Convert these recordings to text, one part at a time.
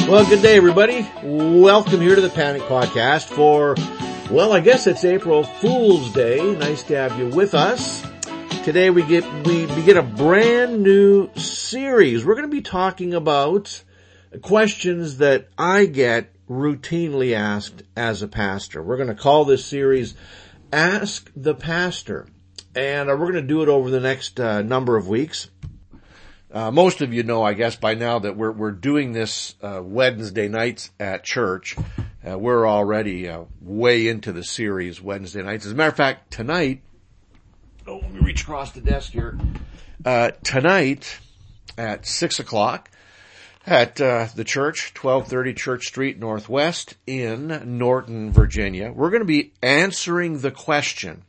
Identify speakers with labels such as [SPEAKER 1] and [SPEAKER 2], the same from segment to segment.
[SPEAKER 1] Well, good day, everybody. Welcome here to the Panic Podcast for, well, I guess it's April Fool's Day. Nice to have you with us. Today we begin a brand new series. We're going to be talking about questions that I get routinely asked as a pastor. We're going to call this series Ask the Pastor. And we're going to do it over the next number of weeks. Most of you know, I guess, by now that we're doing this Wednesday nights at church. We're already way into the series Wednesday nights. As a matter of fact, tonight, let me reach across the desk here. Tonight at 6 o'clock at the church, 1230 Church Street Northwest in Norton, Virginia, we're going to be answering the question,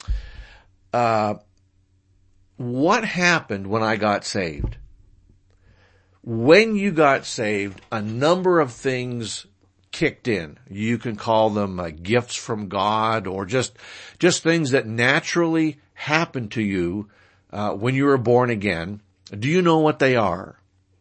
[SPEAKER 1] what happened when I got saved? When you got saved, a number of things kicked in. You can call them gifts from God, or just things that naturally happened to you when you were born again. Do you know what they are?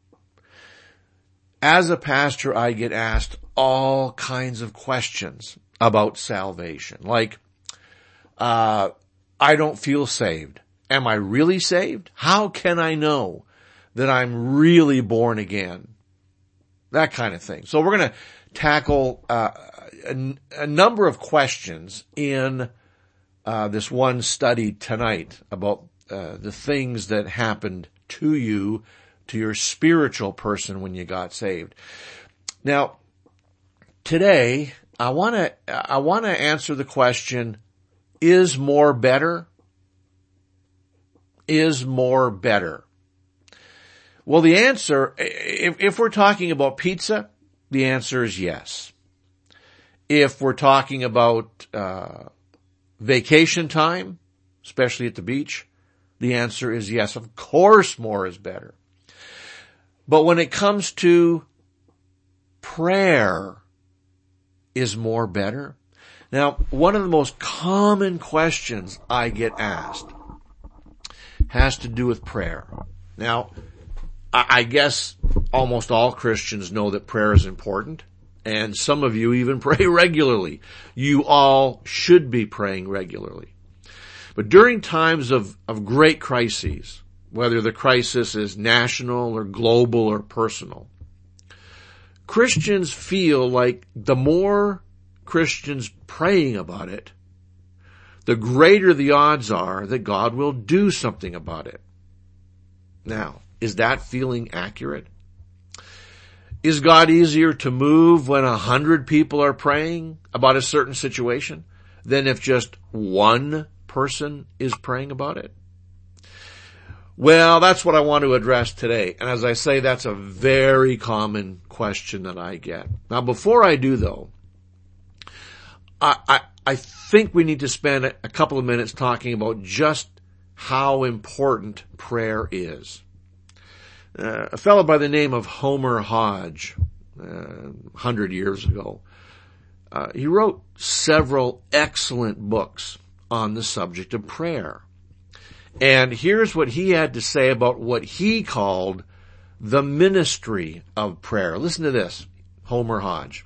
[SPEAKER 1] As a pastor, I get asked all kinds of questions about salvation. Like, I don't feel saved. Am I really saved? How can I know that I'm really born again? That kind of thing. So we're going to tackle a number of questions in this one study tonight about the things that happened to you, to your spiritual person when you got saved. Now, today I want to answer the question, is more better? Is more better? Well, the answer, if we're talking about pizza, the answer is yes. If we're talking about vacation time, especially at the beach, the answer is yes. Of course, more is better. But when it comes to prayer, is more better? Now, one of the most common questions I get asked has to do with prayer. Now, I guess almost all Christians know that prayer is important, and some of you even pray regularly. You all should be praying regularly. But during times of great crises, whether the crisis is national or global or personal, Christians feel like the more Christians praying about it, the greater the odds are that God will do something about it. Now, is that feeling accurate? Is God easier to move when 100 people are praying about a certain situation than if just one person is praying about it? Well, that's what I want to address today. And as I say, that's a very common question that I get. Now, before I do though, I think we need to spend a couple of minutes talking about just how important prayer is. A fellow by the name of Homer Hodge, 100 years ago, he wrote several excellent books on the subject of prayer. And here's what he had to say about what he called the ministry of prayer. Listen to this, Homer Hodge.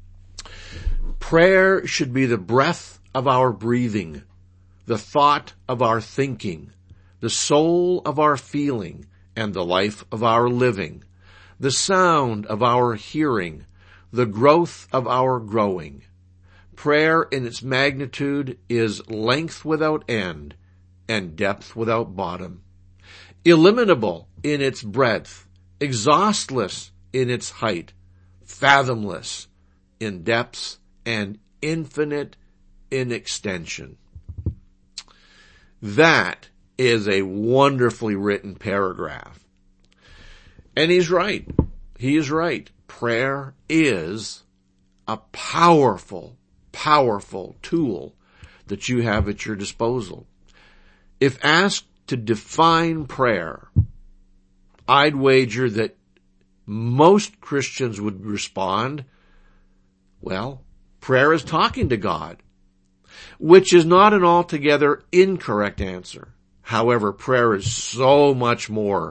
[SPEAKER 1] Prayer should be the breath of our breathing, the thought of our thinking, the soul of our feeling, and the life of our living, the sound of our hearing, the growth of our growing. Prayer in its magnitude is length without end and depth without bottom, illimitable in its breadth, exhaustless in its height, fathomless in depths, and infinite in extension. That is a wonderfully written paragraph. And he's right. He is right. Prayer is a powerful, powerful tool that you have at your disposal. If asked to define prayer, I'd wager that most Christians would respond, well, prayer is talking to God, which is not an altogether incorrect answer. However, prayer is so much more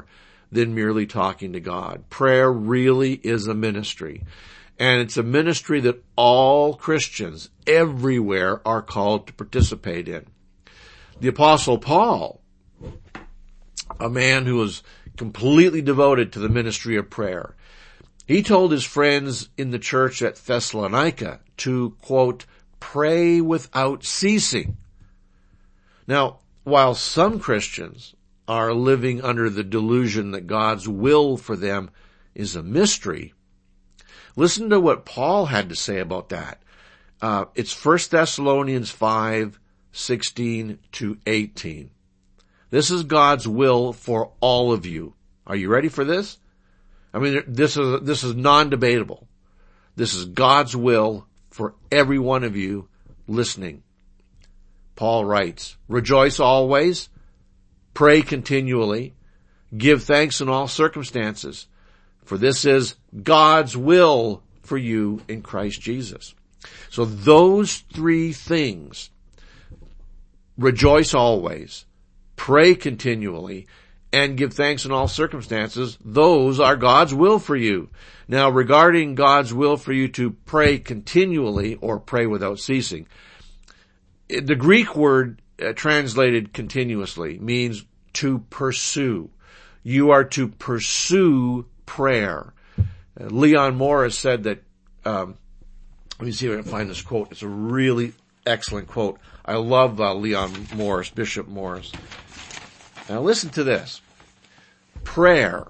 [SPEAKER 1] than merely talking to God. Prayer really is a ministry. And it's a ministry that all Christians everywhere are called to participate in. The Apostle Paul, a man who was completely devoted to the ministry of prayer, he told his friends in the church at Thessalonica to, quote, pray without ceasing. Now, while some Christians are living under the delusion that God's will for them is a mystery, listen to what Paul had to say about that. It's 1 Thessalonians 5:16 to 18. This is God's will for all of you. Are you ready for this? I mean, this is non-debatable. This is God's will for every one of you listening. Paul writes, rejoice always, pray continually, give thanks in all circumstances, for this is God's will for you in Christ Jesus. So those three things, rejoice always, pray continually, and give thanks in all circumstances, those are God's will for you. Now, regarding God's will for you to pray continually or pray without ceasing, the Greek word translated continuously means to pursue. You are to pursue prayer. Leon Morris said that, let me see if I can find this quote. It's a really excellent quote. I love Leon Morris, Bishop Morris. Now listen to this. Prayer.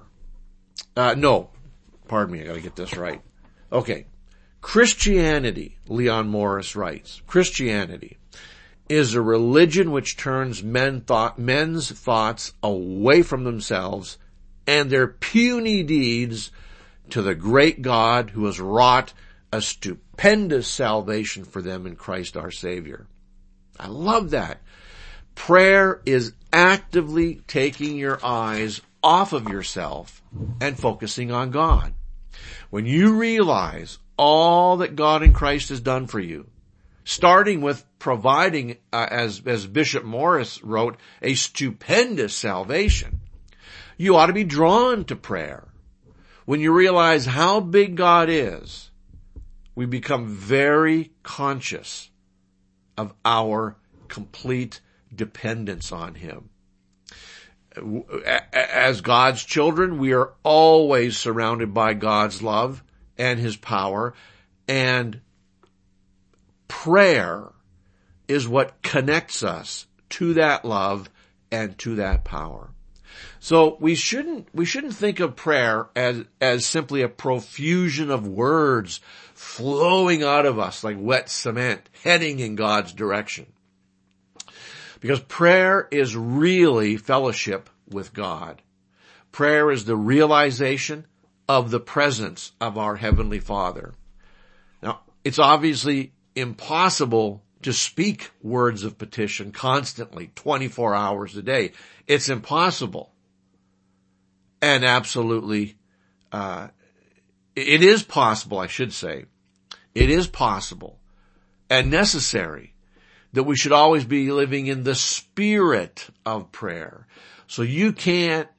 [SPEAKER 1] Pardon me, I gotta get this right. Okay. Christianity, Leon Morris writes, Christianity is a religion which turns men's thoughts away from themselves and their puny deeds to the great God who has wrought a stupendous salvation for them in Christ our Savior. I love that. Prayer is actively taking your eyes off of yourself and focusing on God. When you realize all that God in Christ has done for you, starting with providing, as Bishop Morris wrote, a stupendous salvation, you ought to be drawn to prayer. When you realize how big God is, we become very conscious of our complete dependence on Him. As God's children, we are always surrounded by God's love and His power, and prayer is what connects us to that love and to that power. So we shouldn't think of prayer as simply a profusion of words flowing out of us like wet cement, heading in God's direction. Because prayer is really fellowship with God. Prayer is the realization of the presence of our Heavenly Father. Now, it's obviously impossible to speak words of petition constantly, 24 hours a day. It's impossible. And absolutely, it is possible, I should say. It is possible and necessary that we should always be living in the spirit of prayer. So you can't,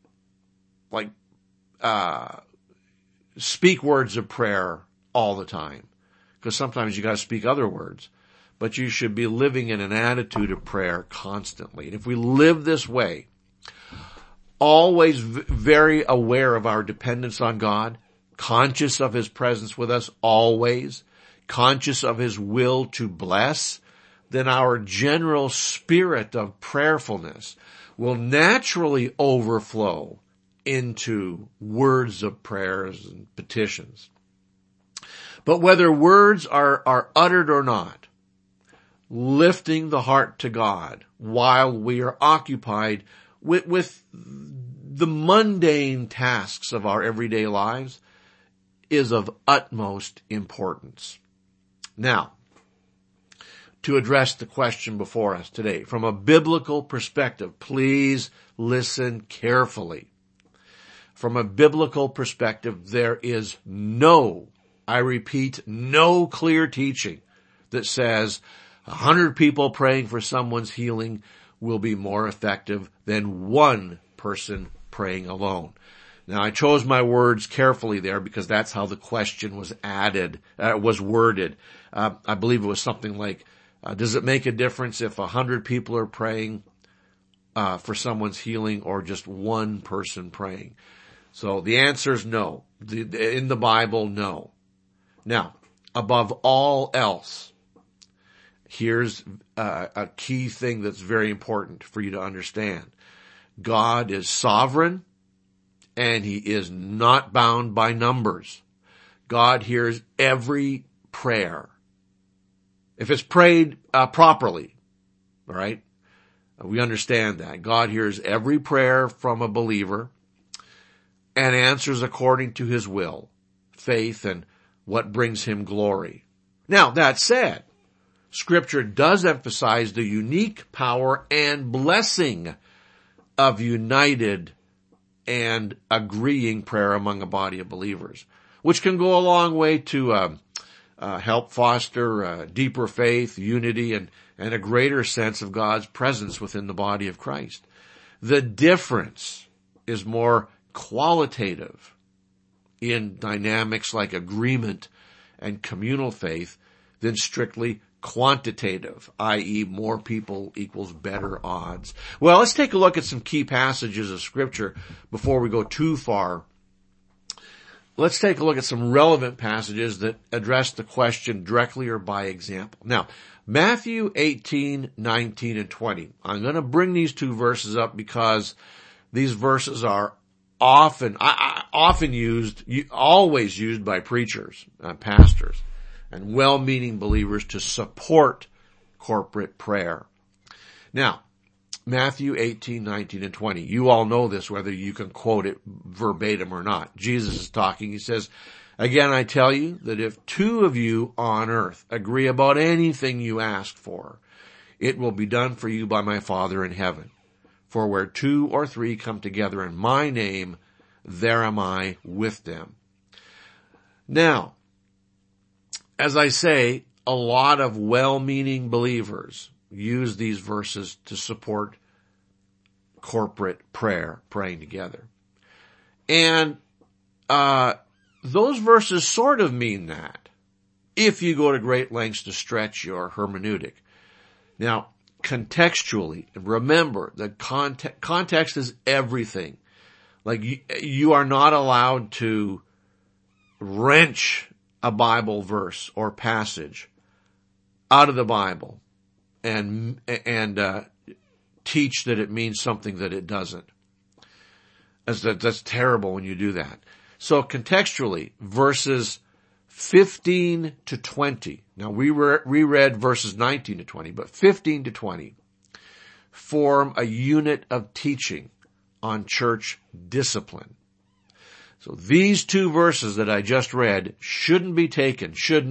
[SPEAKER 1] speak words of prayer all the time, because sometimes you gotta speak other words. But you should be living in an attitude of prayer constantly. And if we live this way, always very aware of our dependence on God, conscious of His presence with us always, conscious of His will to bless, then our general spirit of prayerfulness will naturally overflow into words of prayers and petitions. But whether words are uttered or not, lifting the heart to God while we are occupied with the mundane tasks of our everyday lives is of utmost importance. Now, to address the question before us today, from a biblical perspective, please listen carefully. From a biblical perspective, there is no, I repeat, no clear teaching that says 100 people praying for someone's healing will be more effective than one person praying alone. Now, I chose my words carefully there because that's how the question was worded. I believe it was something like, does it make a difference if 100 people are praying for someone's healing or just one person praying? So the answer is no. In the Bible, no. Now, above all else, here's a key thing that's very important for you to understand. God is sovereign, and He is not bound by numbers. God hears every prayer. If it's prayed properly, all right, we understand that. God hears every prayer from a believer and answers according to His will, faith, and what brings Him glory. Now, that said, Scripture does emphasize the unique power and blessing of united and agreeing prayer among a body of believers, which can go a long way to help foster deeper faith, unity, and a greater sense of God's presence within the body of Christ. The difference is more qualitative in dynamics like agreement and communal faith than strictly quantitative, i.e. more people equals better odds. Well, let's take a look at some key passages of Scripture before we go too far. Let's take a look at some relevant passages that address the question directly or by example. Now, Matthew 18, 19, and 20. I'm going to bring these two verses up because these verses are always used by preachers, pastors, and well-meaning believers to support corporate prayer. Now, Matthew 18, 19, and 20. You all know this, whether you can quote it verbatim or not. Jesus is talking. He says, "Again, I tell you that if two of you on earth agree about anything you ask for, it will be done for you by my Father in heaven. For where 2 or 3 come together in my name, there am I with them." Now, as I say, a lot of well-meaning believers use these verses to support corporate prayer, praying together. And those verses sort of mean that, if you go to great lengths to stretch your hermeneutic. Now, contextually, remember that context is everything. Like, you are not allowed to wrench a Bible verse or passage out of the Bible and teach that it means something that it doesn't. That's terrible when you do that. So contextually, verses 15 to 20. Now we read verses 19 to 20, but 15 to 20 form a unit of teaching on church discipline. So these two verses that I just read shouldn't be taken, should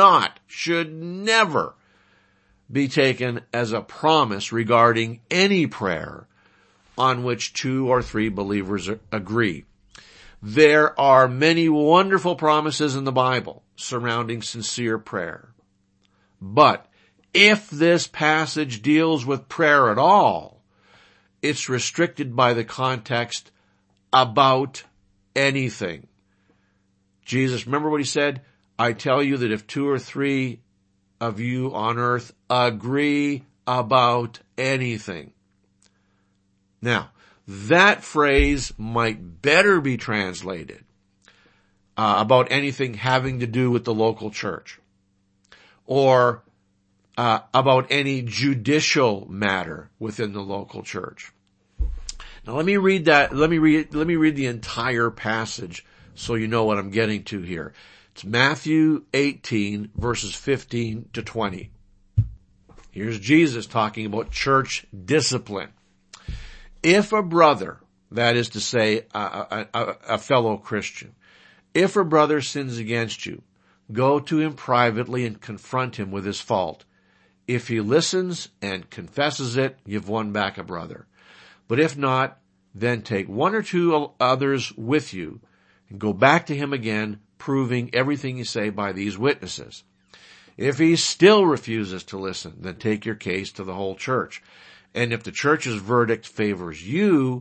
[SPEAKER 1] never be taken as a promise regarding any prayer on which 2 or 3 believers agree. There are many wonderful promises in the Bible surrounding sincere prayer. But if this passage deals with prayer at all, it's restricted by the context about anything. Jesus, remember what He said? I tell you that if 2 or 3 of you on earth agree about anything. Now, that phrase might better be translated about anything having to do with the local church, or about any judicial matter within the local church. Now let me read that. Let me read the entire passage so you know what I'm getting to here. It's Matthew 18 verses 15 to 20. Here's Jesus talking about church discipline. If a brother, that is to say, a fellow Christian, if a brother sins against you, go to him privately and confront him with his fault. If he listens and confesses it, you've won back a brother. But if not, then take 1 or 2 others with you and go back to him again, proving everything you say by these witnesses. If he still refuses to listen, then take your case to the whole church. And if the church's verdict favors you,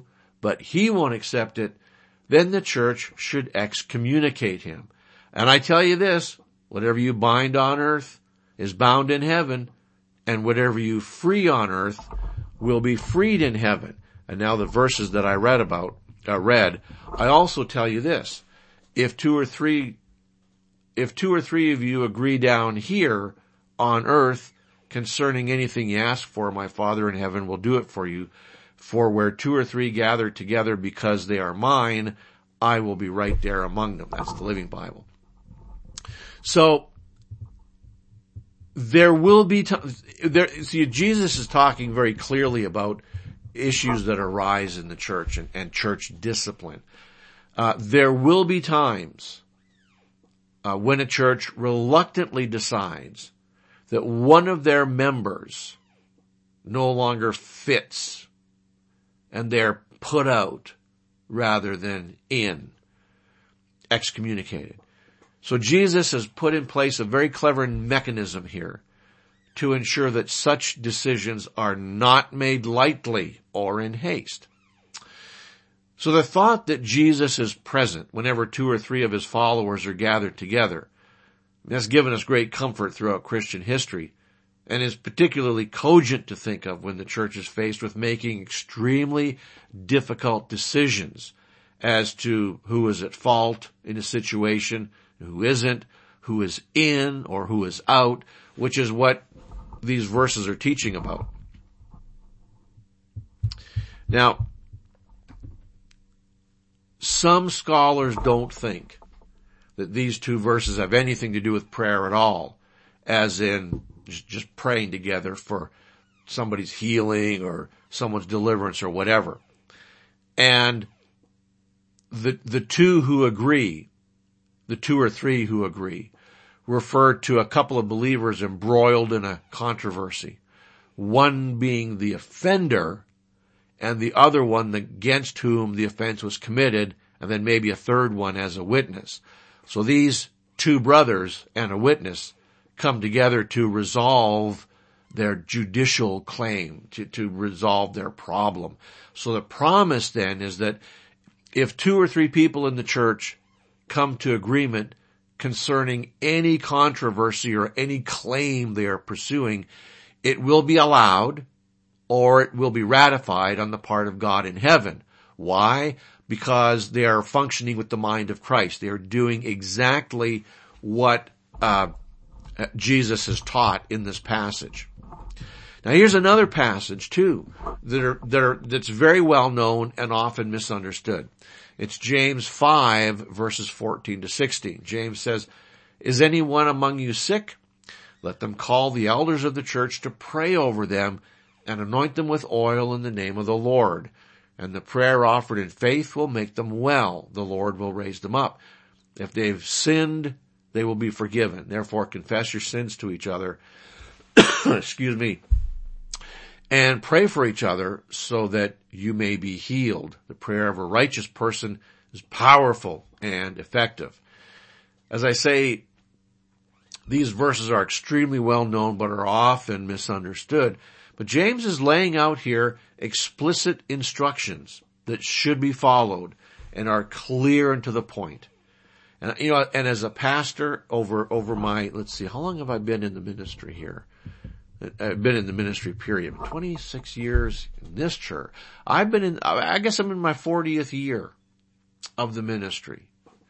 [SPEAKER 1] but he won't accept it, then the church should excommunicate him. And I tell you this, whatever you bind on earth is bound in heaven, and whatever you free on earth will be freed in heaven. And now the verses that I read, I also tell you this, if two or three of you agree down here on earth concerning anything you ask for, my Father in heaven will do it for you. For where two or three gather together because they are mine, I will be right there among them. That's the Living Bible. So, there will be Jesus is talking very clearly about issues that arise in the church and church discipline. There will be times when a church reluctantly decides that one of their members no longer fits and they're put out rather than excommunicated. So Jesus has put in place a very clever mechanism here to ensure that such decisions are not made lightly or in haste. So the thought that Jesus is present whenever two or three of his followers are gathered together has given us great comfort throughout Christian history and is particularly cogent to think of when the church is faced with making extremely difficult decisions as to who is at fault in a situation, who isn't, who is in or who is out, which is what these verses are teaching about. Now, some scholars don't think that these two verses have anything to do with prayer at all, as in just praying together for somebody's healing or someone's deliverance or whatever. And the two who agree, the two or three who agree, refer to a couple of believers embroiled in a controversy, one being the offender and the other one against whom the offense was committed, and then maybe a third one as a witness. So these two brothers and a witness come together to resolve their judicial claim, to resolve their problem. So the promise then is that if two or three people in the church come to agreement concerning any controversy or any claim they are pursuing, it will be allowed or it will be ratified on the part of God in heaven. Why? Because they are functioning with the mind of Christ. They are doing exactly what Jesus has taught in this passage. Now here's another passage too that's very well known and often misunderstood. It's James 5 verses 14 to 16. James says, "Is anyone among you sick? Let them call the elders of the church to pray over them and anoint them with oil in the name of the Lord. And the prayer offered in faith will make them well. The Lord will raise them up. If they've sinned, they will be forgiven. Therefore confess your sins to each other." Excuse me. "And pray for each other so that you may be healed. The prayer of a righteous person is powerful and effective." As I say, these verses are extremely well known but are often misunderstood. But James is laying out here explicit instructions that should be followed and are clear and to the point. And, and as a pastor over my, let's see, how long have I been in the ministry here? I've been in the ministry period, 26 years in this church. I guess I'm in my 40th year of the ministry.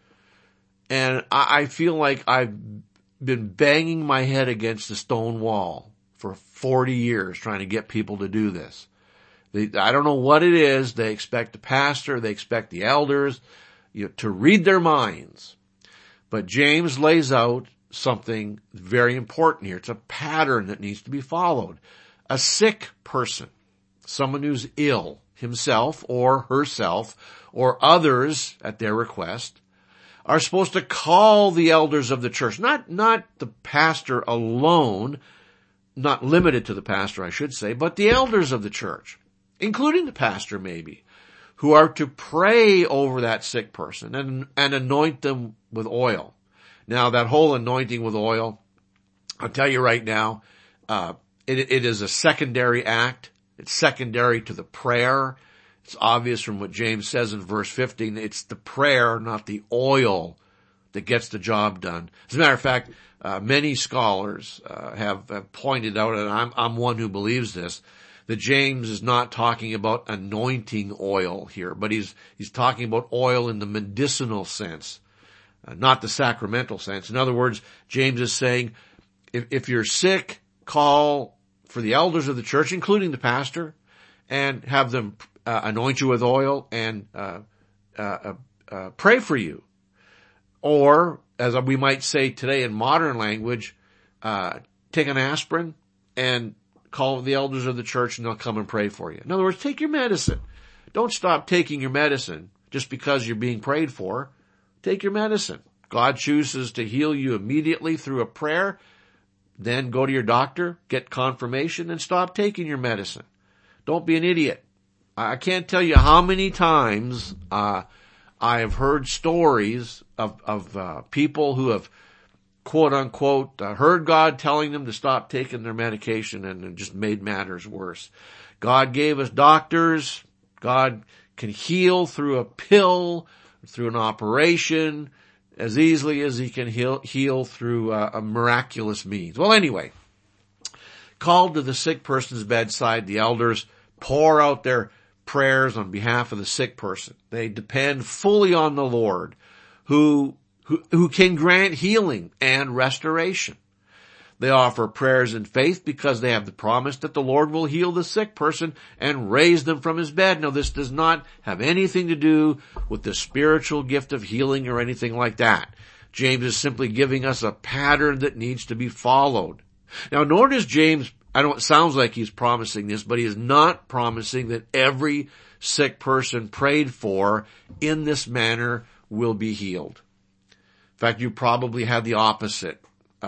[SPEAKER 1] And I feel like I've been banging my head against a stone wall for 40 years trying to get people to do this. I don't know what it is. They expect the pastor, they expect the elders, to read their minds. But James lays out something very important here. It's a pattern that needs to be followed. A sick person, someone who's ill, himself or herself, or others at their request, are supposed to call the elders of the church, not the pastor alone, not limited to the pastor, I should say, but the elders of the church, including the pastor maybe, who are to pray over that sick person and anoint them with oil. Now, that whole anointing with oil, I'll tell you right now, it is a secondary act. It's secondary to the prayer. It's obvious from what James says in verse 15. It's the prayer, not the oil, that gets the job done. As a matter of fact, many scholars have pointed out, and I'm one who believes this, that James is not talking about anointing oil here, but he's talking about oil in the medicinal sense, not the sacramental sense. In other words, James is saying, if you're sick, call for the elders of the church, including the pastor, and have them anoint you with oil and pray for you. Or, as we might say today in modern language, take an aspirin and call the elders of the church and they'll come and pray for you. In other words, take your medicine. Don't stop taking your medicine just because you're being prayed for. Take your medicine. God chooses to heal you immediately through a prayer. Then go to your doctor, get confirmation, and stop taking your medicine. Don't be an idiot. I can't tell you how many times I have heard stories of people who have, quote unquote, heard God telling them to stop taking their medication, and it just made matters worse. God gave us doctors. God can heal through a pill, through an operation, as easily as he can heal through a miraculous means. Well, anyway, called to the sick person's bedside, the elders pour out their prayers on behalf of the sick person. They depend fully on the Lord, who can grant healing and restoration. They offer prayers in faith because they have the promise that the Lord will heal the sick person and raise them from his bed. Now, this does not have anything to do with the spiritual gift of healing or anything like that. James is simply giving us a pattern that needs to be followed. Now, nor does James, it sounds like he's promising this, but he is not promising that every sick person prayed for in this manner will be healed. In fact, you probably had the opposite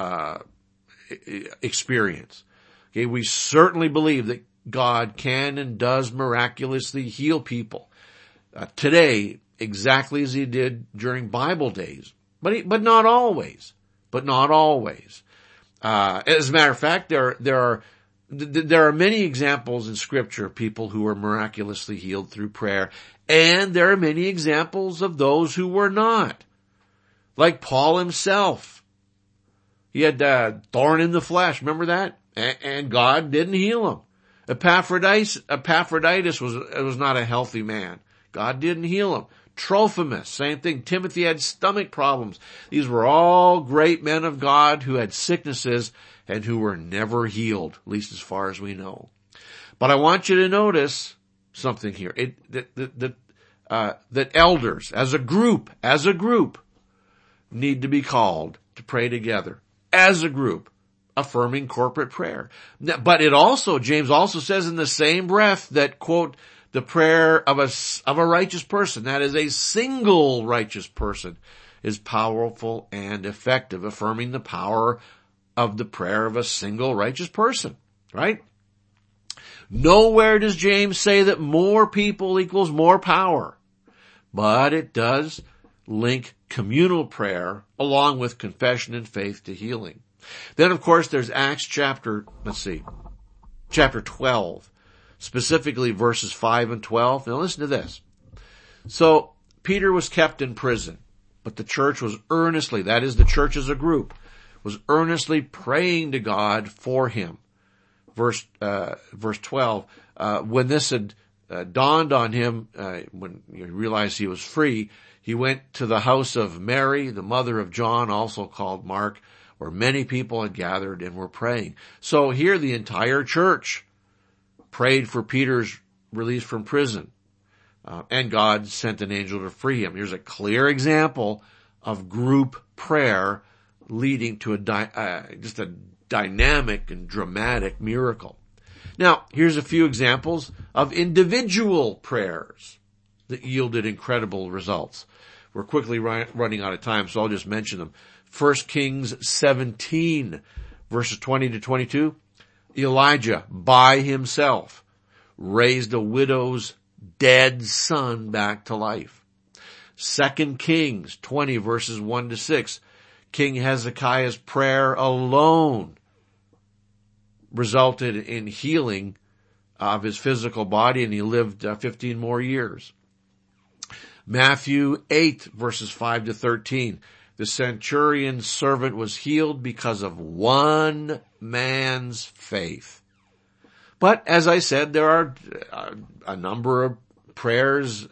[SPEAKER 1] experience. Okay, we certainly believe that God can and does miraculously heal people today, exactly as he did during Bible days, but not always. But not always. As a matter of fact, there are many examples in Scripture of people who were miraculously healed through prayer, and there are many examples of those who were not, like Paul himself. He had thorn in the flesh, remember that? And God didn't heal him. Epaphroditus was not a healthy man. God didn't heal him. Trophimus, same thing. Timothy had stomach problems. These were all great men of God who had sicknesses and who were never healed, at least as far as we know. But I want you to notice something here. That elders, as a group, need to be called to pray together. As a group, affirming corporate prayer. But James also says in the same breath that, quote, the prayer of a righteous person, that is a single righteous person, is powerful and effective, affirming the power of the prayer of a single righteous person, right? Nowhere does James say that more people equals more power, but it does link communal prayer along with confession and faith to healing. Then, of course, there's Acts chapter 12, specifically verses 5 and 12. Now listen to this. So, Peter was kept in prison, but the church was earnestly, that is, the church as a group, was earnestly praying to God for him. Verse 12, when this had dawned on him, when he realized he was free, he went to the house of Mary, the mother of John, also called Mark, where many people had gathered and were praying. So here the entire church prayed for Peter's release from prison, and God sent an angel to free him. Here's a clear example of group prayer leading to just a dynamic and dramatic miracle. Now, here's a few examples of individual prayers that yielded incredible results. We're quickly running out of time, so I'll just mention them. 1 Kings 17, verses 20 to 22. Elijah, by himself, raised a widow's dead son back to life. 2 Kings 20, verses 1 to 6. King Hezekiah's prayer alone resulted in healing of his physical body, and he lived 15 more years. Matthew 8, verses 5 to 13. The centurion's servant was healed because of one man's faith. But as I said, there are a number of prayers,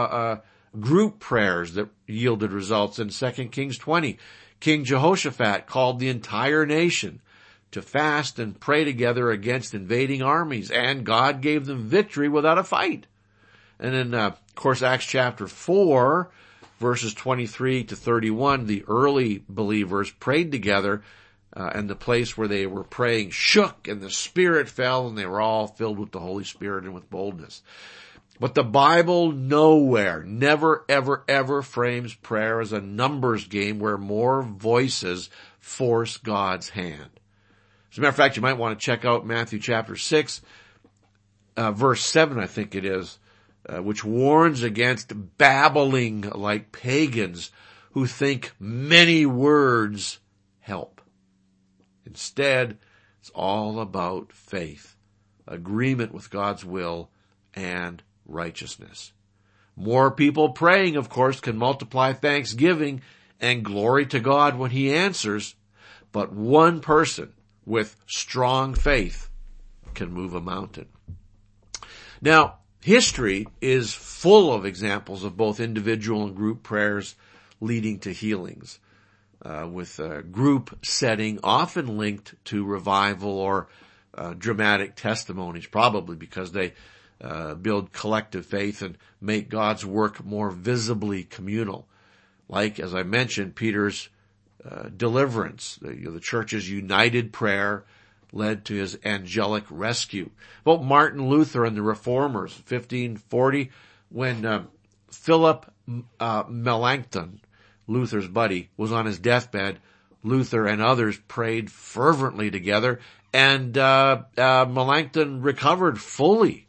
[SPEAKER 1] group prayers that yielded results. In 2 Kings 20, King Jehoshaphat called the entire nation to fast and pray together against invading armies, and God gave them victory without a fight. And in, of course, Acts chapter 4, verses 23 to 31, the early believers prayed together, and the place where they were praying shook, and the Spirit fell, and they were all filled with the Holy Spirit and with boldness. But the Bible nowhere, never, ever, ever frames prayer as a numbers game where more voices force God's hand. As a matter of fact, you might want to check out Matthew chapter 6, verse 7, I think it is, which warns against babbling like pagans who think many words help. Instead, it's all about faith, agreement with God's will, and righteousness. More people praying, of course, can multiply thanksgiving and glory to God when He answers, but one person with strong faith can move a mountain. Now, history is full of examples of both individual and group prayers leading to healings, with a group setting often linked to revival or dramatic testimonies, probably because they build collective faith and make God's work more visibly communal. Like, as I mentioned, Peter's deliverance, the church's united prayer led to his angelic rescue. About Martin Luther and the Reformers, 1540, when Philip Melanchthon, Luther's buddy, was on his deathbed, Luther and others prayed fervently together, and Melanchthon recovered fully.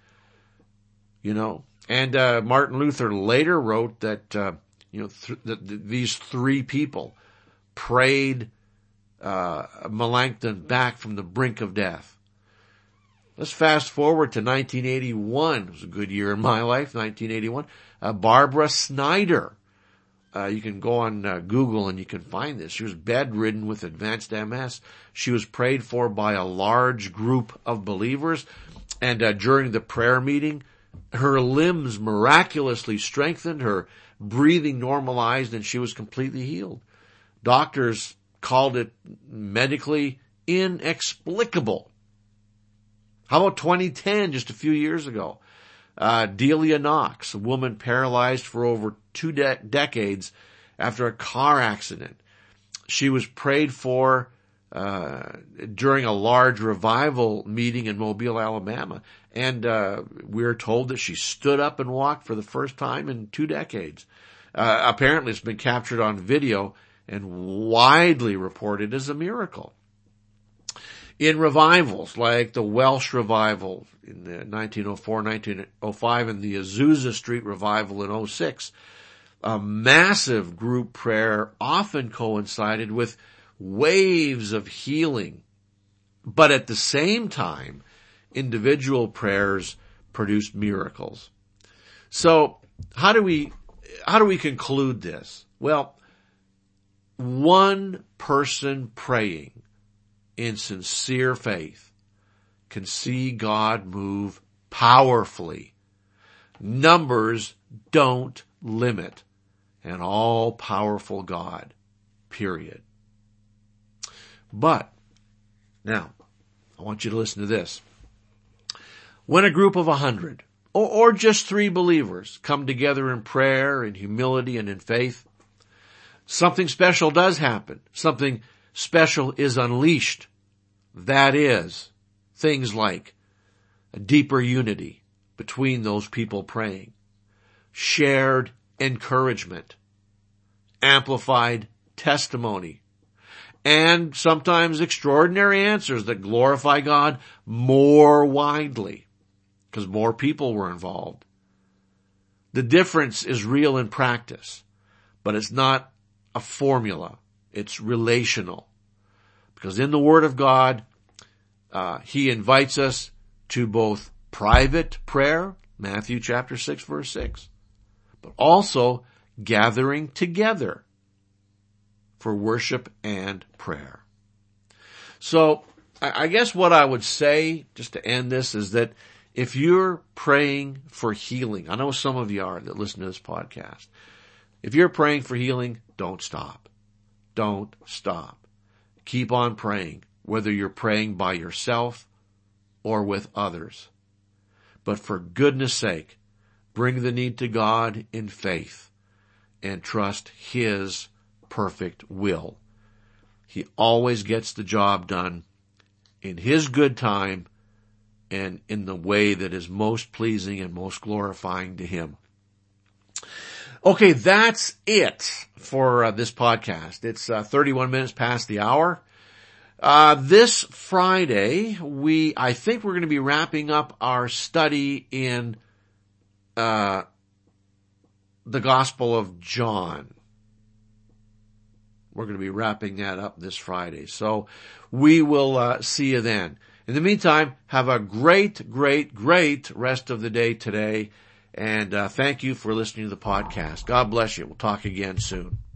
[SPEAKER 1] And Martin Luther later wrote that these three people prayed Melanchthon back from the brink of death. Let's fast forward to 1981. It was a good year in my life, 1981. Barbara Snyder. You can go on Google and you can find this. She was bedridden with advanced MS. She was prayed for by a large group of believers, and during the prayer meeting, her limbs miraculously strengthened, her breathing normalized, and she was completely healed. Doctors called it medically inexplicable. How about 2010, just a few years ago? Delia Knox, a woman paralyzed for over 2 decades after a car accident. She was prayed for during a large revival meeting in Mobile, Alabama. And we're told that she stood up and walked for the first time in 2 decades. Apparently it's been captured on video and widely reported as a miracle. In revivals like the Welsh revival in 1904, 1905, and the Azusa Street revival in 06, a massive group prayer often coincided with waves of healing. But at the same time, individual prayers produced miracles. So how do we conclude this? Well, one person praying in sincere faith can see God move powerfully. Numbers don't limit an all-powerful God, period. But, now, I want you to listen to this. When a group of 100, or just 3 believers, come together in prayer, in humility, and in faith, something special does happen. Something special is unleashed. That is, things like a deeper unity between those people praying, shared encouragement, amplified testimony, and sometimes extraordinary answers that glorify God more widely, because more people were involved. The difference is real in practice, but it's not a formula. It's relational. Because in the Word of God, He invites us to both private prayer, Matthew chapter 6 verse 6, but also gathering together for worship and prayer. So I guess what I would say, just to end this, is that if you're praying for healing, I know some of you are that listen to this podcast. If you're praying for healing, don't stop. Don't stop. Keep on praying, whether you're praying by yourself or with others. But for goodness sake, bring the need to God in faith and trust His perfect will. He always gets the job done in His good time and in the way that is most pleasing and most glorifying to Him. Okay, that's it for this podcast. It's 31 minutes past the hour. This Friday, I think we're going to be wrapping up our study in the Gospel of John. We're going to be wrapping that up this Friday. So we will see you then. In the meantime, have a great rest of the day today. And thank you for listening to the podcast. God bless you. We'll talk again soon.